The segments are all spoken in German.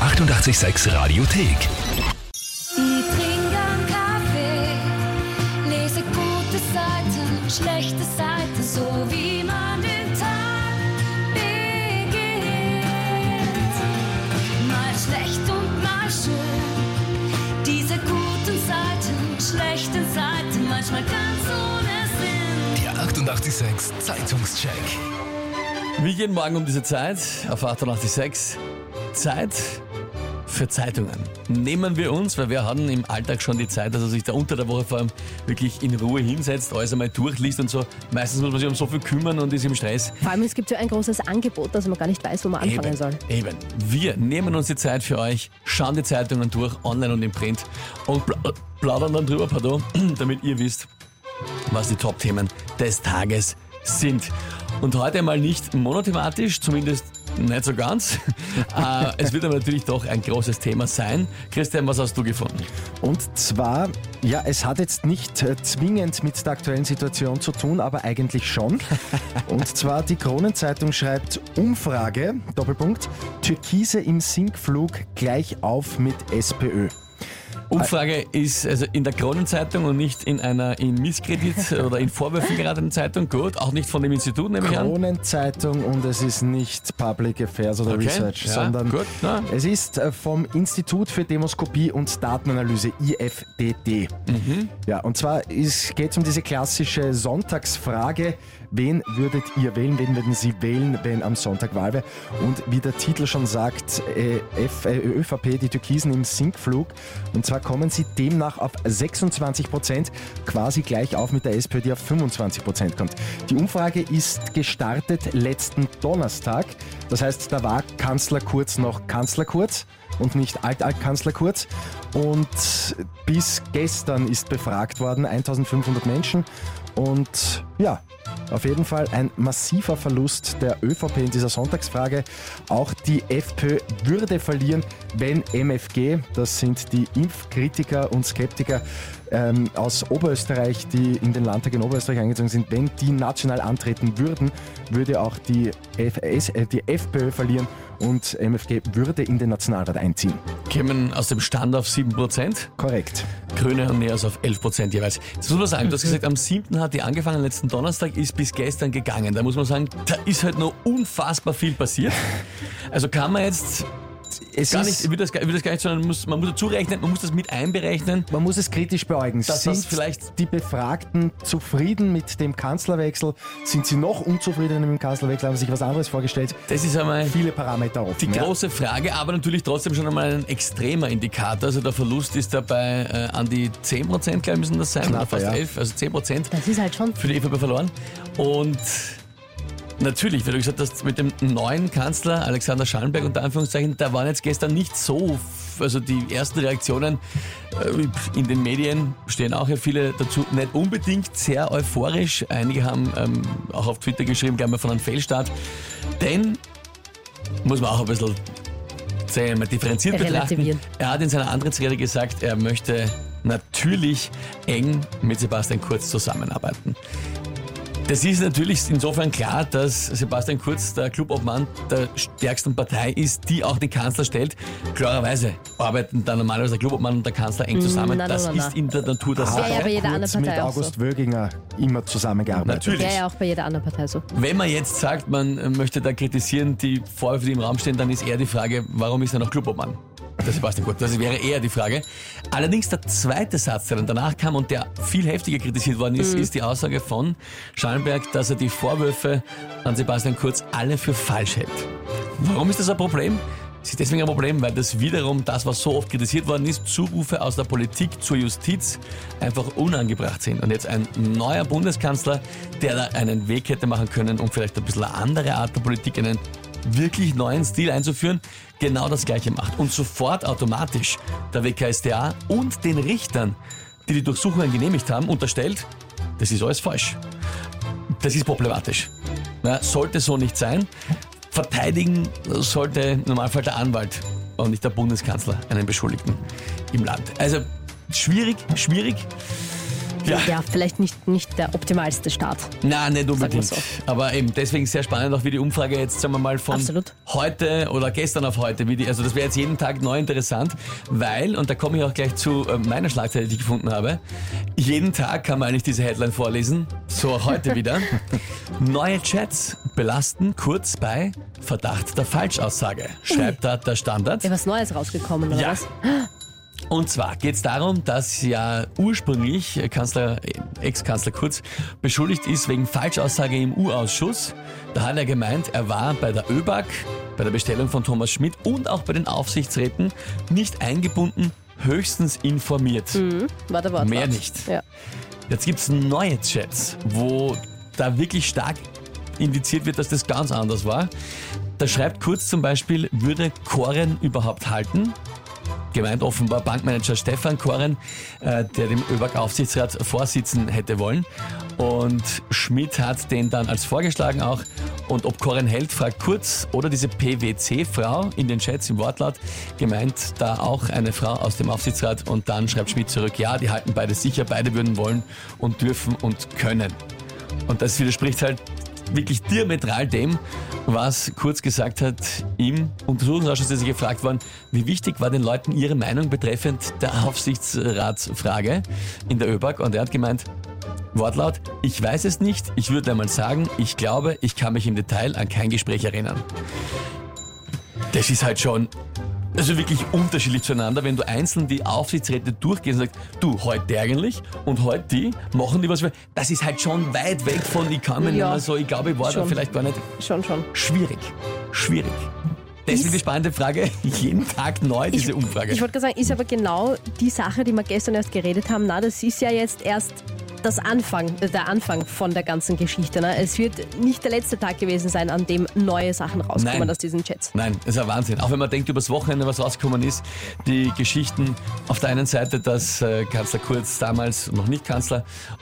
886 Radiothek. Ich trinke einen Kaffee, lese gute Seiten, schlechte Seiten, so wie man den Tag beginnt. Mal schlecht und mal schön, diese guten Seiten, schlechten Seiten, manchmal ganz ohne Sinn. Der 886 Zeitungscheck. Wie jeden Morgen um diese Zeit auf 886 Zeit für Zeitungen. Nehmen wir uns, weil wir haben im Alltag schon die Zeit, dass er sich da unter der Woche vor allem wirklich in Ruhe hinsetzt, alles einmal durchliest und so. Meistens muss man sich um so viel kümmern und ist im Stress. Vor allem, es gibt so ein großes Angebot, dass man gar nicht weiß, wo man anfangen soll. Eben. Wir nehmen uns die Zeit für euch, schauen die Zeitungen durch, online und im Print und plaudern dann drüber, damit ihr wisst, was die Top-Themen des Tages sind. Und heute mal nicht monothematisch, zumindest nicht so ganz. Es wird aber natürlich doch ein großes Thema sein. Christian, was hast du gefunden? Und zwar, ja, es hat jetzt nicht zwingend mit der aktuellen Situation zu tun, aber eigentlich schon. Und zwar die Kronenzeitung schreibt Umfrage, Doppelpunkt, Türkise im Sinkflug gleich auf mit SPÖ. Umfrage ist also in der Kronenzeitung und nicht in einer in Misskredit oder in Vorwürfen geratenen Zeitung. Gut, auch nicht von dem Institut, nehme ich an. Kronenzeitung und es ist nicht Public Affairs oder Research, ja, sondern gut, es ist vom Institut für Demoskopie und Datenanalyse, IFDD. Ja, und zwar geht es um diese klassische Sonntagsfrage, wen würdet ihr wählen, wen würden Sie wählen, wenn am Sonntag Wahl wäre? Und wie der Titel schon sagt, ÖVP, die Türkisen im Sinkflug. Und zwar kommen sie demnach auf 26%, quasi gleich auf mit der SPÖ, die auf 25% kommt. Die Umfrage ist gestartet letzten Donnerstag. Das heißt, da war Kanzler Kurz noch Kanzler Kurz und nicht Alt-Kanzler Kurz. Und bis gestern ist befragt worden, 1500 Menschen. Und ja, auf jeden Fall ein massiver Verlust der ÖVP in dieser Sonntagsfrage. Auch die FPÖ würde verlieren, wenn MFG, das sind die Impfkritiker und Skeptiker aus Oberösterreich, die in den Landtag in Oberösterreich eingezogen sind, wenn die national antreten würden, würde auch die FPÖ verlieren und MFG würde in den Nationalrat einziehen. Kämen aus dem Stand auf 7%. Korrekt. Grüne und Neos auf 11% jeweils. Das muss man sagen, du hast gesagt, am 7. hat die angefangen, letzten Donnerstag ist bis gestern gegangen. Da muss man sagen, da ist halt noch unfassbar viel passiert. Also kann man jetzt ich will das gar nicht, sondern man muss dazu rechnen, man muss das mit einberechnen. Man muss es kritisch beäugen. Sind vielleicht die Befragten zufrieden mit dem Kanzlerwechsel? Sind sie noch unzufriedener mit dem Kanzlerwechsel? Haben sich was anderes vorgestellt? Das ist einmal viele Parameter offen. Die große Frage, aber natürlich trotzdem schon einmal ein extremer Indikator. Also der Verlust ist dabei an die 10%, glaube ich, müssen das sein. Knapp, oder fast ja. 11, also 10%. Das ist halt schon für die ÖVP verloren. Und natürlich, wie du gesagt hast, mit dem neuen Kanzler Alexander Schallenberg unter Anführungszeichen, da waren jetzt gestern nicht so, also die ersten Reaktionen in den Medien stehen auch ja viele dazu, nicht unbedingt sehr euphorisch. Einige haben auch auf Twitter geschrieben, gleich mal von einem Fehlstart. Denn, muss man auch ein bisschen differenziert betrachten, er hat in seiner Antrittsrede gesagt, er möchte natürlich eng mit Sebastian Kurz zusammenarbeiten. Das ist natürlich insofern klar, dass Sebastian Kurz der Clubobmann der stärksten Partei ist, die auch den Kanzler stellt. Klarerweise arbeiten da normalerweise der Clubobmann und der Kanzler eng zusammen. Das ist in der Natur der Sache. Ja, bei jeder anderen Partei mit August so. Wöginger immer zusammengearbeitet. Natürlich. Ja, auch bei jeder anderen Partei so. Wenn man jetzt sagt, man möchte da kritisieren, die Vorwürfe, die im Raum stehen, dann ist eher die Frage, warum ist er noch Clubobmann? Der Sebastian Kurz. Das wäre eher die Frage. Allerdings der zweite Satz, der dann danach kam und der viel heftiger kritisiert worden ist, ist die Aussage von Schallenberg, dass er die Vorwürfe an Sebastian Kurz alle für falsch hält. Warum ist das ein Problem? Es ist deswegen ein Problem, weil das wiederum, das was so oft kritisiert worden ist, Zurufe aus der Politik zur Justiz einfach unangebracht sind. Und jetzt ein neuer Bundeskanzler, der da einen Weg hätte machen können, um vielleicht ein bisschen eine andere Art der Politik, einen wirklich neuen Stil einzuführen, genau das Gleiche macht. Und sofort automatisch der WKStA und den Richtern, die die Durchsuchungen genehmigt haben, unterstellt, das ist alles falsch. Das ist problematisch. Ja, sollte so nicht sein. Verteidigen sollte im Normalfall der Anwalt und nicht der Bundeskanzler einen Beschuldigten im Land. Also schwierig. Ja, vielleicht nicht der optimalste Start. Nein, nicht unbedingt. Sagen Aber eben deswegen sehr spannend, auch wie die Umfrage jetzt, sagen wir mal, von Absolut. heute oder gestern auf heute, also das wäre jetzt jeden Tag neu interessant, weil, und da komme ich auch gleich zu meiner Schlagzeile, die ich gefunden habe, jeden Tag kann man eigentlich diese Headline vorlesen, so auch heute wieder. Neue Chats belasten Kurz bei Verdacht der Falschaussage, schreibt da der Standard. Ja, was Neues rausgekommen, oder Ja. was? Und zwar geht es darum, dass ja ursprünglich Ex-Kanzler Kurz beschuldigt ist wegen Falschaussage im U-Ausschuss. Da hat er gemeint, er war bei der ÖBAG, bei der Bestellung von Thomas Schmidt und auch bei den Aufsichtsräten nicht eingebunden, höchstens informiert. War der Wortlaut. Mehr nicht. Ja. Jetzt gibt es neue Chats, wo da wirklich stark indiziert wird, dass das ganz anders war. Da schreibt Kurz zum Beispiel, würde Koren überhaupt halten? Gemeint offenbar Bankmanager Stefan Koren, der dem ÖBAG-Aufsichtsrat vorsitzen hätte wollen. Und Schmidt hat den dann als vorgeschlagen auch. Und ob Koren hält, fragt Kurz oder diese PwC-Frau in den Chats im Wortlaut, gemeint da auch eine Frau aus dem Aufsichtsrat. Und dann schreibt Schmidt zurück, ja, die halten beide sicher, beide würden wollen und dürfen und können. Und das widerspricht halt wirklich diametral dem, was Kurz gesagt hat im Untersuchungsausschuss, der sich gefragt worden, wie wichtig war den Leuten ihre Meinung betreffend der Aufsichtsratsfrage in der ÖBAG. Und er hat gemeint, Wortlaut, ich weiß es nicht, ich würde einmal sagen, ich glaube, ich kann mich im Detail an kein Gespräch erinnern. Das ist halt schon wirklich unterschiedlich zueinander, wenn du einzeln die Aufsichtsräte durchgehst und sagst, du, heute eigentlich und heute die, machen die was. Das ist halt schon weit weg von, ich kann mir nicht mehr so, ich glaube, ich war da Schon. vielleicht gar nicht. Schon. Schwierig. Deswegen die spannende Frage, jeden Tag neu diese Umfrage. Ich wollte gerade sagen, ist aber genau die Sache, die wir gestern erst geredet haben. Na, das ist ja jetzt erst der Anfang von der ganzen Geschichte. Ne? Es wird nicht der letzte Tag gewesen sein, an dem neue Sachen rauskommen Nein. aus diesen Chats. Nein, das ist ein Wahnsinn. Auch wenn man denkt, übers Wochenende was rausgekommen ist, die Geschichten auf der einen Seite, dass Kanzler Kurz damals noch nicht Kanzler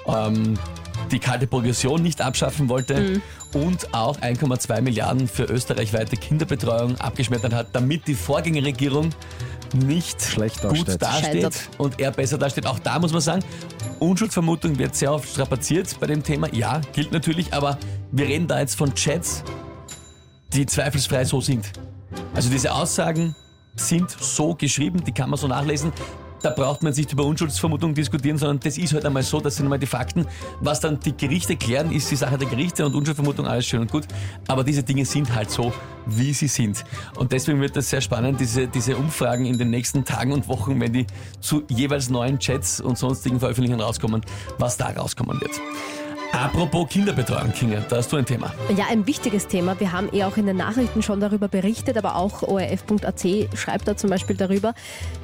die kalte Progression nicht abschaffen wollte und auch 1,2 Milliarden für österreichweite Kinderbetreuung abgeschmettert hat, damit die Vorgängerregierung nicht Schlecht gut dasteht. dasteht Scheitert. und er besser dasteht. Auch da muss man sagen, Unschuldsvermutung wird sehr oft strapaziert bei dem Thema. Ja, gilt natürlich, aber wir reden da jetzt von Chats, die zweifelsfrei so sind. Also diese Aussagen sind so geschrieben, die kann man so nachlesen. Da braucht man nicht über Unschuldsvermutung diskutieren, sondern das ist halt einmal so, das sind einmal die Fakten. Was dann die Gerichte klären, ist die Sache der Gerichte und Unschuldsvermutung, alles schön und gut. Aber diese Dinge sind halt so, wie sie sind. Und deswegen wird das sehr spannend, diese Umfragen in den nächsten Tagen und Wochen, wenn die zu jeweils neuen Chats und sonstigen Veröffentlichungen rauskommen, was da rauskommen wird. Apropos Kinderbetreuung, Kinga, da hast du ein Thema. Ja, ein wichtiges Thema. Wir haben auch in den Nachrichten schon darüber berichtet, aber auch ORF.at schreibt da zum Beispiel darüber,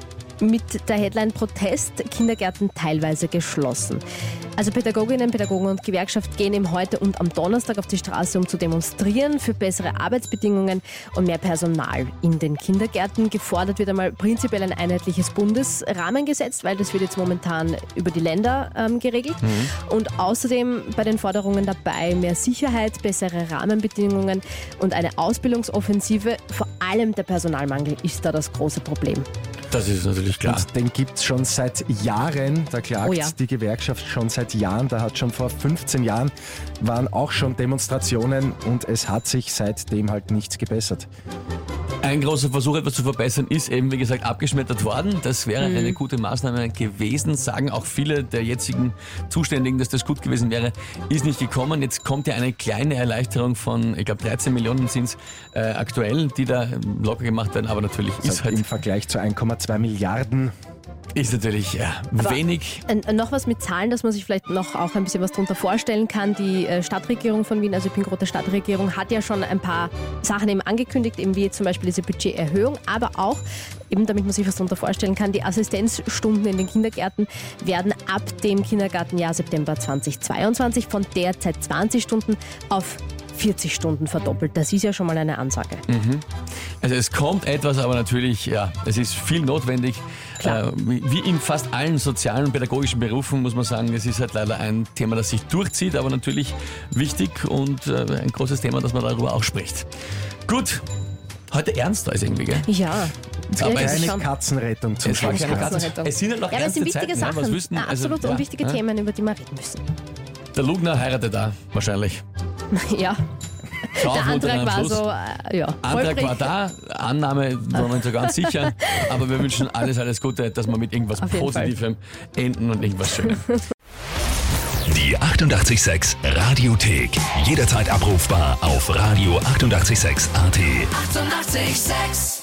mit der Headline Protest, Kindergärten teilweise geschlossen. Also Pädagoginnen, Pädagogen und Gewerkschaft gehen eben heute und am Donnerstag auf die Straße, um zu demonstrieren für bessere Arbeitsbedingungen und mehr Personal in den Kindergärten. Gefordert wird einmal prinzipiell ein einheitliches Bundesrahmengesetz, weil das wird jetzt momentan über die Länder geregelt. Und außerdem bei den Forderungen dabei mehr Sicherheit, bessere Rahmenbedingungen und eine Ausbildungsoffensive. Vor allem der Personalmangel ist da das große Problem. Das ist natürlich klar. Und den gibt es schon seit Jahren, da klagt Oh ja. die Gewerkschaft schon seit Jahren, da hat schon vor 15 Jahren waren auch schon Demonstrationen und es hat sich seitdem halt nichts gebessert. Ein großer Versuch, etwas zu verbessern, ist eben, wie gesagt, abgeschmettert worden. Das wäre eine gute Maßnahme gewesen, sagen auch viele der jetzigen Zuständigen, dass das gut gewesen wäre, ist nicht gekommen. Jetzt kommt ja eine kleine Erleichterung von, ich glaube 13 Millionen sind es aktuell, die da locker gemacht werden, aber natürlich ist Im Vergleich zu 1,2 Milliarden. natürlich wenig. Noch was mit Zahlen, dass man sich vielleicht noch auch ein bisschen was darunter vorstellen kann. Die Stadtregierung von Wien, also die Pingroter Stadtregierung, hat ja schon ein paar Sachen eben angekündigt, eben wie zum Beispiel diese Budgeterhöhung, aber auch, eben damit man sich was darunter vorstellen kann, die Assistenzstunden in den Kindergärten werden ab dem Kindergartenjahr September 2022 von derzeit 20 Stunden auf 40 Stunden verdoppelt. Das ist ja schon mal eine Ansage. Also es kommt etwas, aber natürlich, ja, es ist viel notwendig. Wie in fast allen sozialen und pädagogischen Berufen muss man sagen, es ist halt leider ein Thema, das sich durchzieht, aber natürlich wichtig und ein großes Thema, dass man darüber auch spricht. Gut, heute ernst da ist irgendwie, gell? Ja, Aber Ja, es, schon. Keine Katzenrettung zum es war Schluss. keine Katze. Katzenrettung. Es sind ja noch Ja, aber es ernste sind wichtige Zeiten. Ja, was Sachen. wüssten, Absolut, und wichtige ja. Themen, über die wir reden müssen. Der Lugner heiratet da, wahrscheinlich. Ja, Schau, der wo Antrag dann am war Schluss- so, ja. Antrag holprig. war da, Annahme war man nicht so ganz sicher, aber wir wünschen alles Gute, dass wir mit irgendwas Auf jeden Positivem enden und irgendwas Schönem. Die 88,6 Radiothek. Jederzeit abrufbar auf radio886.at. 88,6. Eighty-eight, sex.